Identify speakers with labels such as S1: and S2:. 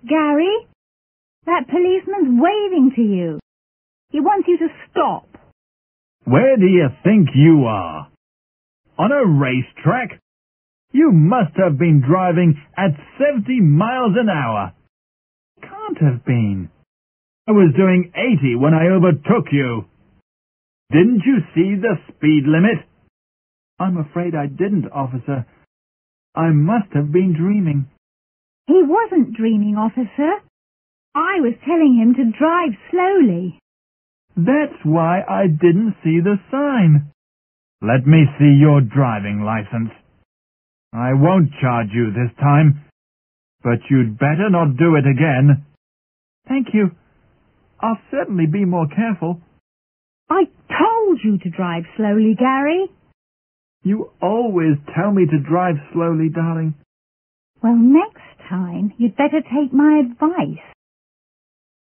S1: Gary, that policeman's waving to you. He wants you to stop.
S2: Where do you think you are? On a racetrack? You must have been driving at 70 miles an hour. Can't have been. I was doing 80 when I overtook you. Didn't you see the speed limit? I'm afraid I didn't, officer. I must have been dreaming.
S1: He wasn't dreaming, officer. I was telling him to drive slowly.
S2: That's why I didn't see the sign. Let me see your driving license. I won't charge you this time, but you'd better not do it again. Thank you. I'll certainly be more careful.
S1: I told you to drive slowly, Gary.
S2: You always tell me to drive slowly, darling.
S1: Well, next time you'd better take my advice.